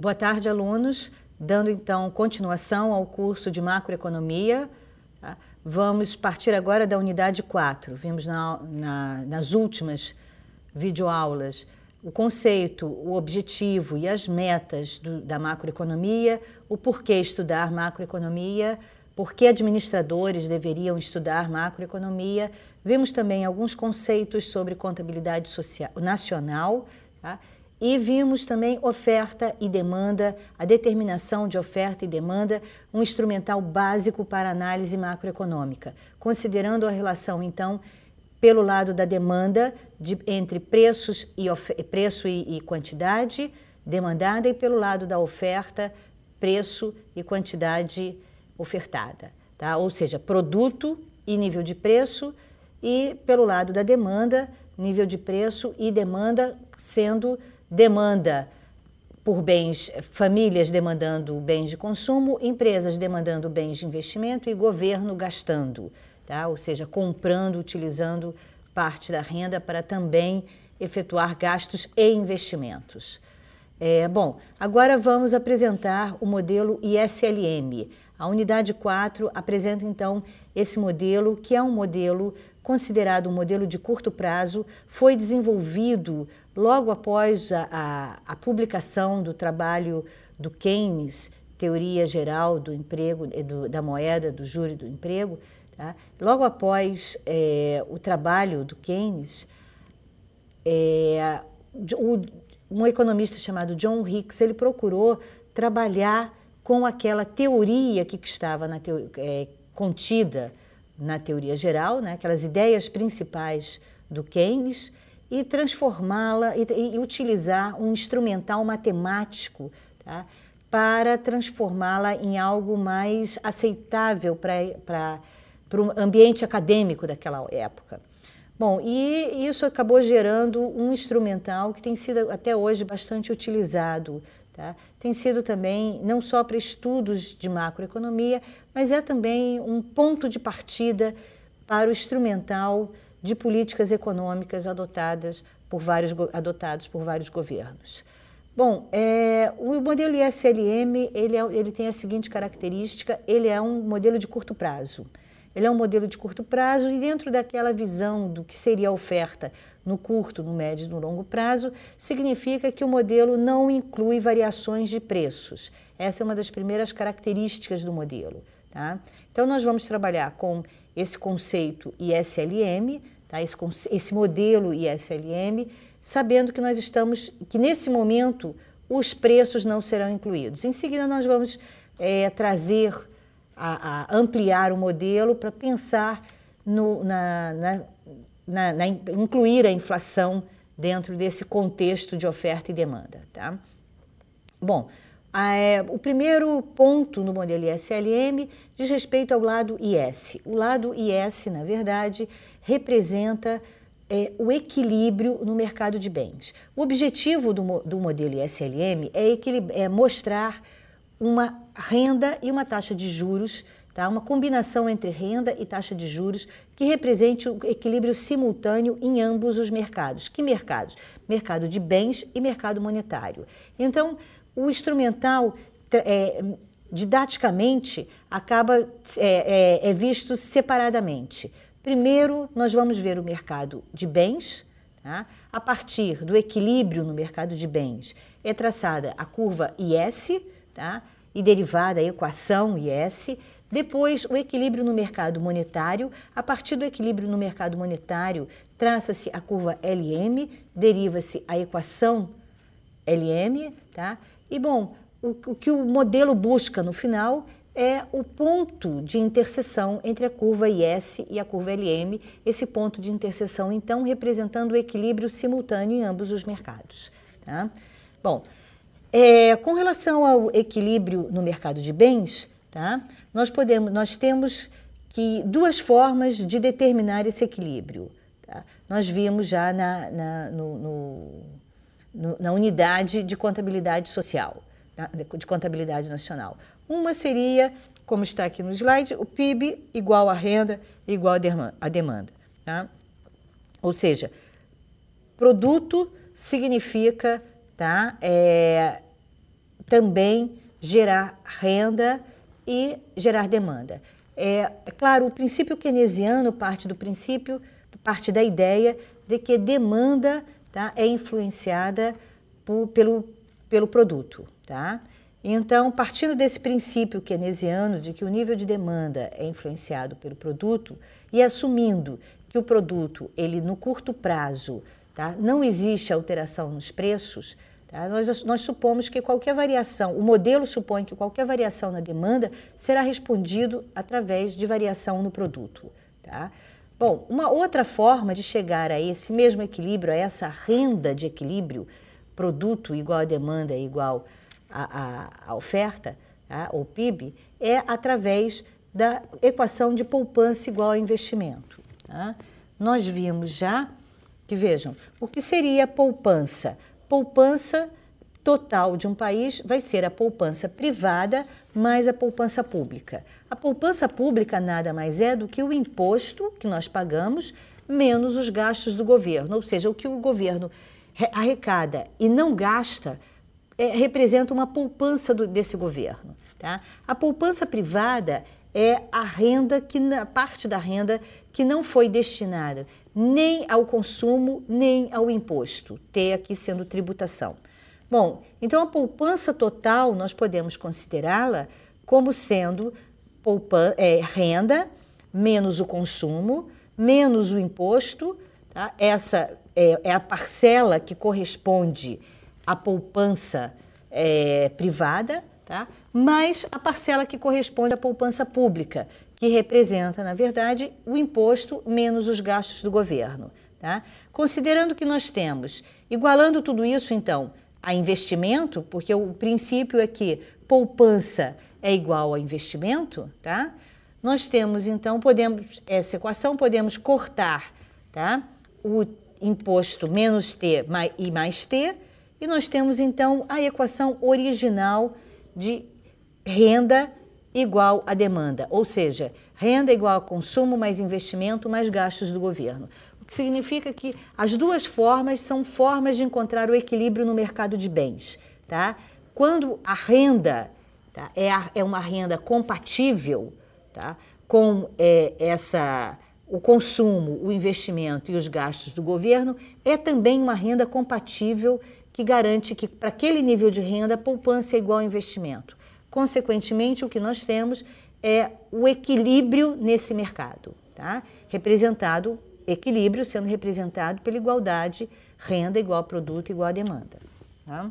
Boa tarde, alunos. Dando então continuação ao curso de macroeconomia, tá? Vamos partir agora da unidade 4. Vimos nas últimas videoaulas o conceito, o objetivo e as metas da macroeconomia, o porquê estudar macroeconomia, por que administradores deveriam estudar macroeconomia. Vimos também alguns conceitos sobre contabilidade social, nacional, tá? E vimos também oferta e demanda, a determinação de oferta e demanda, um instrumental básico para análise macroeconômica, considerando a relação, então, pelo lado da demanda, entre preço e quantidade demandada, e pelo lado da oferta, preço e quantidade ofertada, tá? Ou seja, produto e nível de preço, e pelo lado da demanda, nível de preço e demanda, sendo demanda por bens, famílias demandando bens de consumo, empresas demandando bens de investimento e governo gastando, tá? Ou seja, comprando, utilizando parte da renda para também efetuar gastos e investimentos. Bom, agora vamos apresentar o modelo ISLM. A unidade 4 apresenta então esse modelo, que é um modelo considerado um modelo de curto prazo, foi desenvolvido logo após a publicação do trabalho do Keynes, Teoria Geral do Emprego, da Moeda, do Juro e do Emprego. Tá? Logo após o trabalho do Keynes, um economista chamado John Hicks, ele procurou trabalhar com aquela teoria que estava contida na teoria geral, né, aquelas ideias principais do Keynes, e transformá-la e utilizar um instrumental matemático, tá, para transformá-la em algo mais aceitável para o ambiente acadêmico daquela época. Bom, e isso acabou gerando um instrumental que tem sido até hoje bastante utilizado. Tá? Tem sido também não só para estudos de macroeconomia, mas é também um ponto de partida para o instrumental de políticas econômicas adotados por vários governos. Bom, o modelo ISLM ele tem a seguinte característica: ele é um modelo de curto prazo. Ele é um modelo de curto prazo e dentro daquela visão do que seria a oferta no curto, no médio e no longo prazo, significa que o modelo não inclui variações de preços. Essa é uma das primeiras características do modelo. Tá? Então, nós vamos trabalhar com esse conceito ISLM, tá? Esse modelo ISLM, sabendo que que nesse momento os preços não serão incluídos. Em seguida, nós vamos ampliar o modelo para pensar incluir a inflação dentro desse contexto de oferta e demanda. Tá? Bom, o primeiro ponto no modelo ISLM diz respeito ao lado IS. O lado IS, na verdade, representa o equilíbrio no mercado de bens. O objetivo do modelo ISLM é mostrar uma renda e uma taxa de juros, tá? Uma combinação entre renda e taxa de juros que represente o equilíbrio simultâneo em ambos os mercados. Que mercados? Mercado de bens e mercado monetário. Então, o instrumental, didaticamente, é visto separadamente. Primeiro, nós vamos ver o mercado de bens. Tá? A partir do equilíbrio no mercado de bens, é traçada a curva IS, tá? E derivada a equação IS. Depois, o equilíbrio no mercado monetário. A partir do equilíbrio no mercado monetário, traça-se a curva LM, deriva-se a equação LM. Tá? E, bom, o que o modelo busca no final é o ponto de interseção entre a curva IS e a curva LM, esse ponto de interseção, então, representando o equilíbrio simultâneo em ambos os mercados. Tá? Bom, com relação ao equilíbrio no mercado de bens, tá? Nós temos duas formas de determinar esse equilíbrio. Tá? Nós vimos já na unidade de contabilidade social, tá? De contabilidade nacional. Uma seria, como está aqui no slide, o PIB igual a renda igual a demanda. Tá? Ou seja, produto significa, tá, também gerar renda e gerar demanda. É claro, o princípio keynesiano parte da ideia de que demanda, tá, é influenciada pelo produto. Tá? Então, partindo desse princípio keynesiano de que o nível de demanda é influenciado pelo produto e assumindo que o produto, ele no curto prazo, tá, não existe alteração nos preços, tá, nós supomos que qualquer variação, o modelo supõe que qualquer variação na demanda será respondido através de variação no produto. Tá? Bom, uma outra forma de chegar a esse mesmo equilíbrio, a essa renda de equilíbrio, produto igual a demanda igual a oferta, tá, ou PIB, é através da equação de poupança igual a investimento. Tá? Nós vimos já que, vejam, o que seria poupança? Poupança total de um país vai ser a poupança privada mais a poupança pública. A poupança pública nada mais é do que o imposto que nós pagamos menos os gastos do governo, ou seja, o que o governo arrecada e não gasta representa uma poupança desse governo. Tá? A poupança privada é a renda a parte da renda que não foi destinada nem ao consumo nem ao imposto, T aqui sendo tributação. Bom, então a poupança total nós podemos considerá-la como sendo renda menos o consumo, menos o imposto. Tá? Essa é a parcela que corresponde à poupança privada, tá? Mais a parcela que corresponde à poupança pública, que representa, na verdade, o imposto menos os gastos do governo. Tá? Considerando que nós temos, igualando tudo isso, então, a investimento, porque o princípio é que poupança é igual a investimento, tá? Nós temos, então, essa equação podemos cortar, tá, o imposto menos T e mais T, e nós temos, então, a equação original de renda igual a demanda, ou seja, renda igual a consumo mais investimento mais gastos do governo. O que significa que as duas formas são formas de encontrar o equilíbrio no mercado de bens. Tá? Quando a renda, tá, é uma renda compatível, tá, com o consumo, o investimento e os gastos do governo, é também uma renda compatível que garante que, para aquele nível de renda, a poupança é igual ao investimento. Consequentemente, o que nós temos é o equilíbrio nesse mercado, tá? Equilíbrio sendo representado pela igualdade, renda igual a produto igual a demanda. Tá?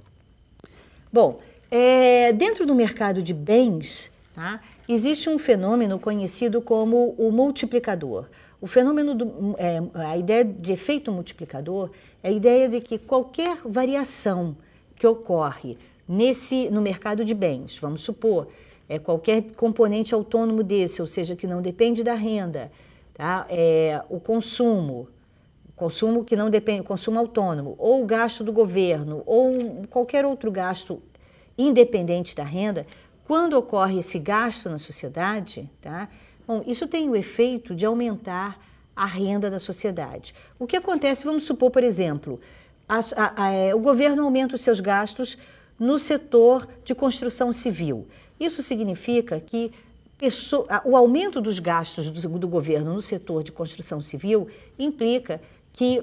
Bom, dentro do mercado de bens, tá, existe um fenômeno conhecido como o multiplicador. O fenômeno, a ideia de efeito multiplicador é a ideia de que qualquer variação que ocorre no mercado de bens, vamos supor, qualquer componente autônomo desse, ou seja, que não depende da renda, tá? O consumo que não depende, consumo autônomo, ou o gasto do governo, ou qualquer outro gasto independente da renda, quando ocorre esse gasto na sociedade, tá? Bom, isso tem o efeito de aumentar a renda da sociedade. O que acontece, vamos supor, por exemplo, o governo aumenta os seus gastos no setor de construção civil. Isso significa que o aumento dos gastos do governo no setor de construção civil implica que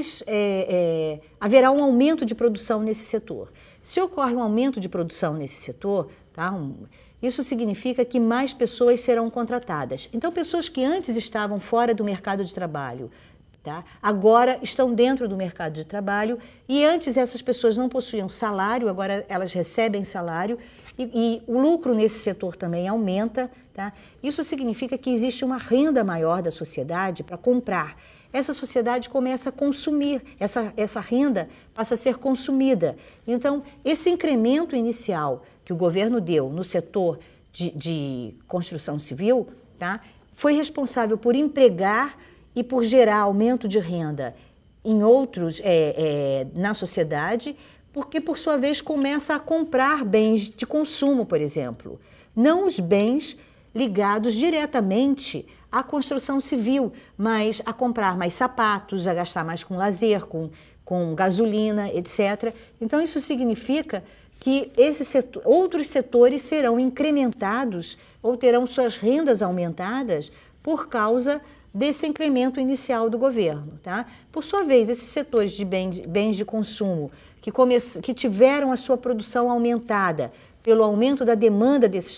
haverá um aumento de produção nesse setor. Se ocorre um aumento de produção nesse setor, tá, isso significa que mais pessoas serão contratadas. Então, pessoas que antes estavam fora do mercado de trabalho, tá, agora estão dentro do mercado de trabalho, e antes essas pessoas não possuíam salário, agora elas recebem salário, e o lucro nesse setor também aumenta. Tá? Isso significa que existe uma renda maior da sociedade para comprar. Essa sociedade começa a consumir, essa renda passa a ser consumida. Então, esse incremento inicial que o governo deu no setor de construção civil, tá, foi responsável por empregar e por gerar aumento de renda em outros, na sociedade, porque, por sua vez, começa a comprar bens de consumo, por exemplo. Não os bens ligados diretamente à construção civil, mas a comprar mais sapatos, a gastar mais com lazer, com gasolina, etc. Então, isso significa que outros setores serão incrementados ou terão suas rendas aumentadas por causa desse incremento inicial do governo, tá? Por sua vez, esses setores de bens de consumo que tiveram a sua produção aumentada pelo aumento da demanda desses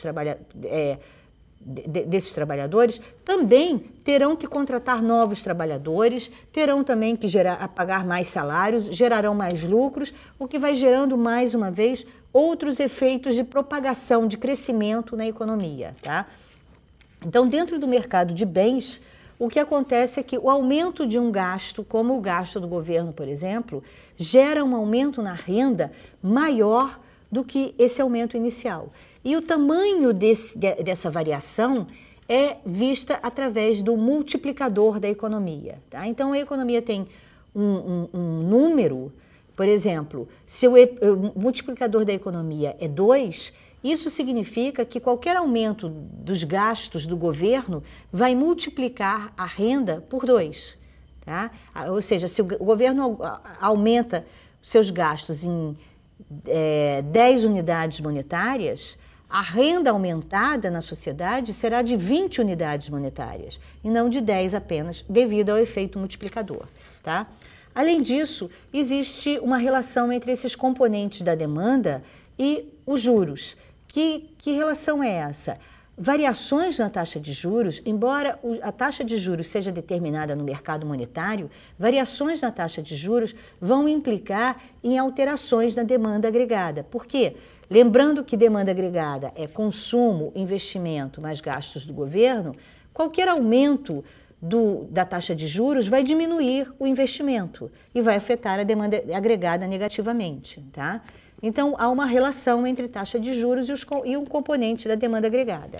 trabalhadores, também terão que contratar novos trabalhadores, terão também que pagar mais salários, gerarão mais lucros, o que vai gerando, mais uma vez, outros efeitos de propagação, de crescimento na economia, tá? Então, dentro do mercado de bens, o que acontece é que o aumento de um gasto, como o gasto do governo, por exemplo, gera um aumento na renda maior do que esse aumento inicial. E o tamanho dessa variação é vista através do multiplicador da economia, tá? Então, a economia tem um número, por exemplo, se o multiplicador da economia é 2, isso significa que qualquer aumento dos gastos do governo vai multiplicar a renda por 2, tá? Ou seja, se o governo aumenta seus gastos em 10 unidades monetárias, a renda aumentada na sociedade será de 20 unidades monetárias e não de 10 apenas, devido ao efeito multiplicador, tá? Além disso, existe uma relação entre esses componentes da demanda e os juros. Que relação é essa? Variações na taxa de juros, embora a taxa de juros seja determinada no mercado monetário, variações na taxa de juros vão implicar em alterações na demanda agregada. Por quê? Lembrando que demanda agregada é consumo, investimento mais gastos do governo, qualquer aumento da taxa de juros vai diminuir o investimento e vai afetar a demanda agregada negativamente, tá? Então, há uma relação entre taxa de juros e um componente da demanda agregada.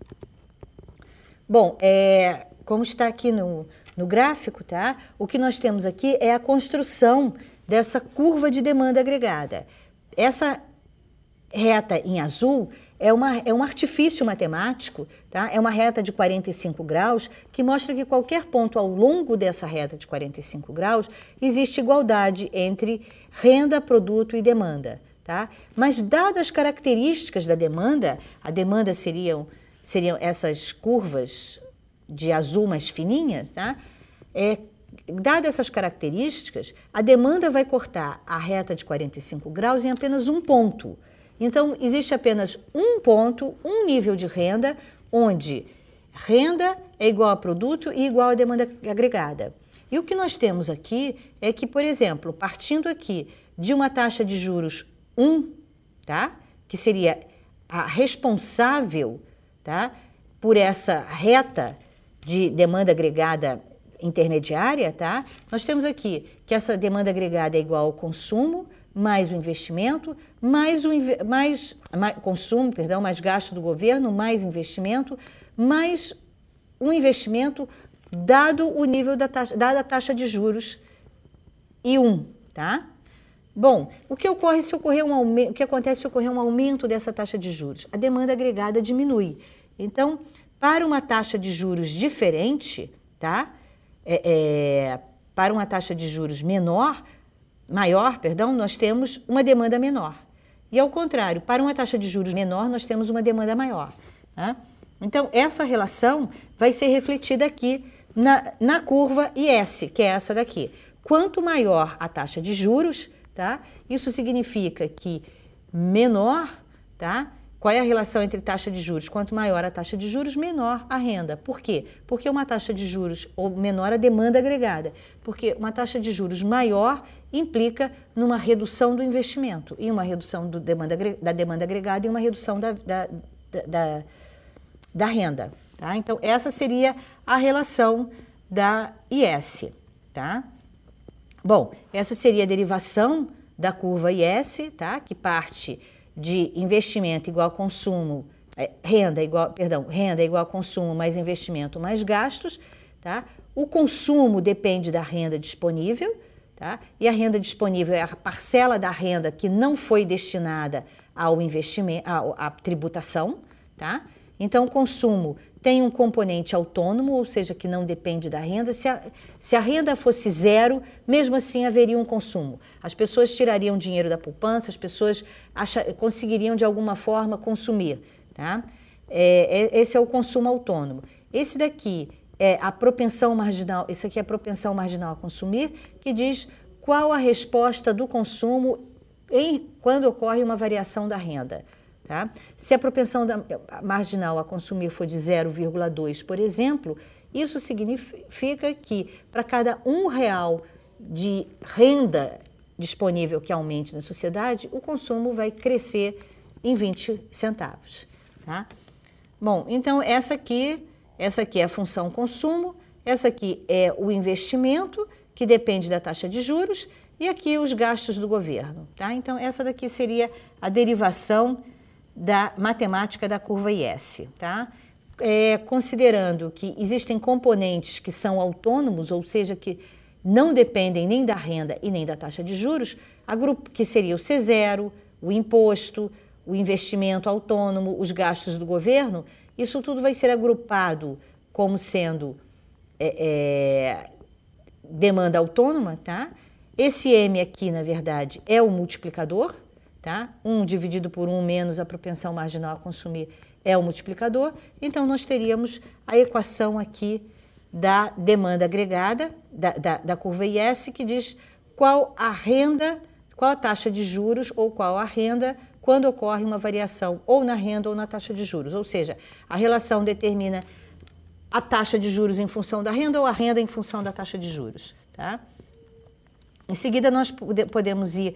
Bom, como está aqui no gráfico, tá? O que nós temos aqui é a construção dessa curva de demanda agregada. Essa reta em azul é um artifício matemático, tá? É uma reta de 45 graus que mostra que qualquer ponto ao longo dessa reta de 45 graus existe igualdade entre renda, produto e demanda, tá? Mas dadas as características da demanda, a demanda seriam essas curvas de azul mais fininhas, tá? Dadas essas características, a demanda vai cortar a reta de 45 graus em apenas um ponto. Então, existe apenas um ponto, um nível de renda, onde renda é igual a produto e igual a demanda agregada. E o que nós temos aqui é que, por exemplo, partindo aqui de uma taxa de juros 1, tá? Que seria a responsável, tá? Por essa reta de demanda agregada intermediária, tá? Nós temos aqui que essa demanda agregada é igual ao consumo, mais o investimento, mais gasto do governo, mais investimento, mais um investimento dado o nível dada a taxa de juros e 1, tá? Bom, o que acontece se ocorrer um aumento dessa taxa de juros? A demanda agregada diminui. Então, para uma taxa de juros diferente, tá? Para uma taxa de juros maior, nós temos uma demanda menor. E ao contrário, para uma taxa de juros menor, nós temos uma demanda maior, tá? Então, essa relação vai ser refletida aqui na curva IS, que é essa daqui. Quanto maior a taxa de juros, tá? Isso significa que menor, tá? Qual é a relação entre taxa de juros? Quanto maior a taxa de juros, menor a renda. Por quê? Porque uma taxa de juros ou menor a demanda agregada. Porque uma taxa de juros maior implica numa redução do investimento e uma redução da demanda agregada e uma redução da renda. Tá? Então, essa seria a relação da IS. Tá? Bom, essa seria a derivação da curva IS, tá? Que parte de investimento igual a consumo, renda igual a consumo mais investimento mais gastos, tá? O consumo depende da renda disponível, tá? E a renda disponível é a parcela da renda que não foi destinada ao investimento, à tributação, tá? Então, o consumo tem um componente autônomo, ou seja, que não depende da renda. Se a renda fosse zero, mesmo assim haveria um consumo. As pessoas tirariam dinheiro da poupança, as pessoas conseguiriam de alguma forma consumir. Tá? Esse é o consumo autônomo. Esse daqui é a propensão marginal, esse aqui é a propensão marginal a consumir, que diz qual a resposta do consumo quando ocorre uma variação da renda. Tá? Se a propensão marginal a consumir for de 0,2, por exemplo, isso significa que para cada R$1 de renda disponível que aumente na sociedade, o consumo vai crescer em 20 centavos. Tá? Bom, então essa aqui é a função consumo, essa aqui é o investimento, que depende da taxa de juros, e aqui os gastos do governo. Tá? Então essa daqui seria a derivação da matemática da curva IS, tá? Considerando que existem componentes que são autônomos, ou seja, que não dependem nem da renda e nem da taxa de juros, que seria o C0, o imposto, o investimento autônomo, os gastos do governo, isso tudo vai ser agrupado como sendo demanda autônoma, tá? Esse M aqui, na verdade, é o multiplicador, tá? 1 dividido por 1 menos a propensão marginal a consumir é o multiplicador. Então, nós teríamos a equação aqui da demanda agregada, da curva IS, que diz qual a taxa de juros ou qual a renda quando ocorre uma variação ou na renda ou na taxa de juros. Ou seja, a relação determina a taxa de juros em função da renda ou a renda em função da taxa de juros. Tá? Em seguida, nós podemos ir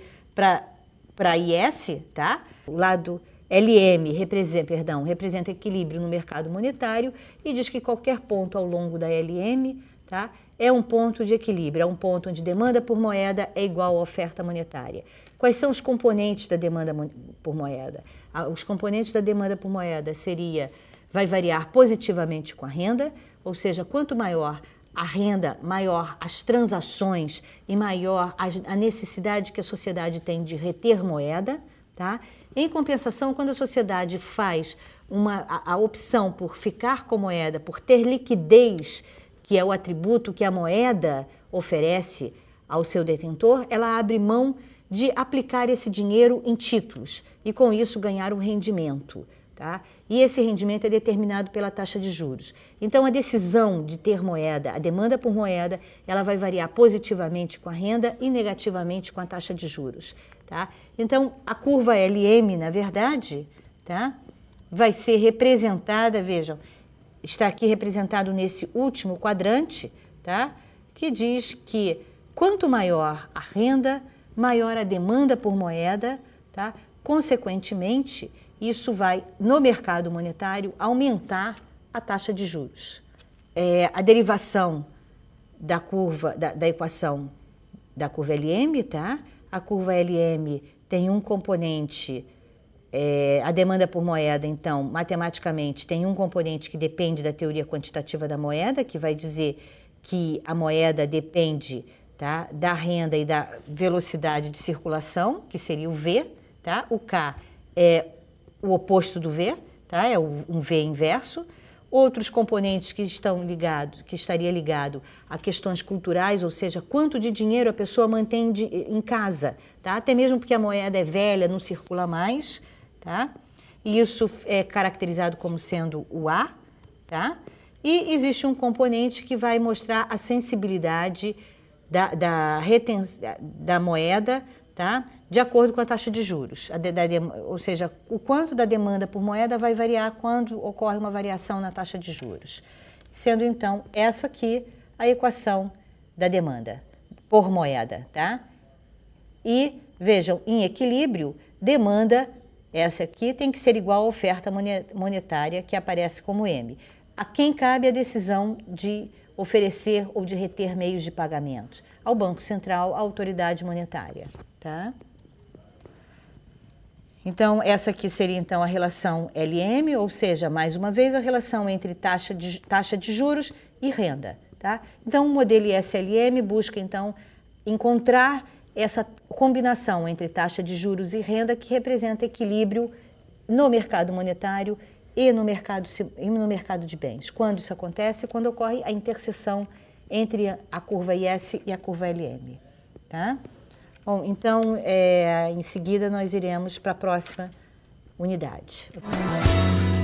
para IS, tá? O lado LM representa equilíbrio no mercado monetário e diz que qualquer ponto ao longo da LM, tá, é um ponto de equilíbrio, é um ponto onde demanda por moeda é igual à oferta monetária. Quais são os componentes da demanda por moeda? Os componentes da demanda por moeda vai variar positivamente com a renda, ou seja, quanto maior a renda, maior as transações e maior a necessidade que a sociedade tem de reter moeda. Tá? Em compensação, quando a sociedade faz a opção por ficar com moeda, por ter liquidez, que é o atributo que a moeda oferece ao seu detentor, ela abre mão de aplicar esse dinheiro em títulos e, com isso, ganhar um rendimento. Tá? E esse rendimento é determinado pela taxa de juros. Então, a decisão de ter moeda, a demanda por moeda, ela vai variar positivamente com a renda e negativamente com a taxa de juros. Tá? Então, a curva LM, na verdade, tá, vai ser representada, vejam, está aqui representado nesse último quadrante, tá, que diz que quanto maior a renda, maior a demanda por moeda, tá? Consequentemente, isso vai, no mercado monetário, aumentar a taxa de juros. A derivação da curva, da equação da curva LM, tá? A curva LM tem um componente, a demanda por moeda, então, matematicamente, tem um componente que depende da teoria quantitativa da moeda, que vai dizer que a moeda depende, tá, da renda e da velocidade de circulação, que seria o V, tá? O K é o oposto do V, tá? É um V inverso. Outros componentes que estaria ligado a questões culturais, ou seja, quanto de dinheiro a pessoa mantém em casa, tá? Até mesmo porque a moeda é velha, não circula mais, tá? E isso é caracterizado como sendo o A, tá? E existe um componente que vai mostrar a sensibilidade da moeda, tá? De acordo com a taxa de juros, ou seja, o quanto da demanda por moeda vai variar quando ocorre uma variação na taxa de juros. Sendo, então, essa aqui a equação da demanda por moeda. Tá? E, vejam, em equilíbrio, demanda, essa aqui tem que ser igual à oferta monetária, que aparece como M. A quem cabe a decisão de oferecer ou de reter meios de pagamento? Ao Banco Central, à autoridade monetária. Tá? Então, essa aqui seria então a relação LM, ou seja, mais uma vez, a relação entre taxa de juros e renda. Tá? Então, o modelo ISLM busca, então, encontrar essa combinação entre taxa de juros e renda que representa equilíbrio no mercado monetário e no mercado de bens. Quando isso acontece? Quando ocorre a interseção entre a curva IS e a curva LM. Tá? Bom, então, em seguida, nós iremos para a próxima unidade.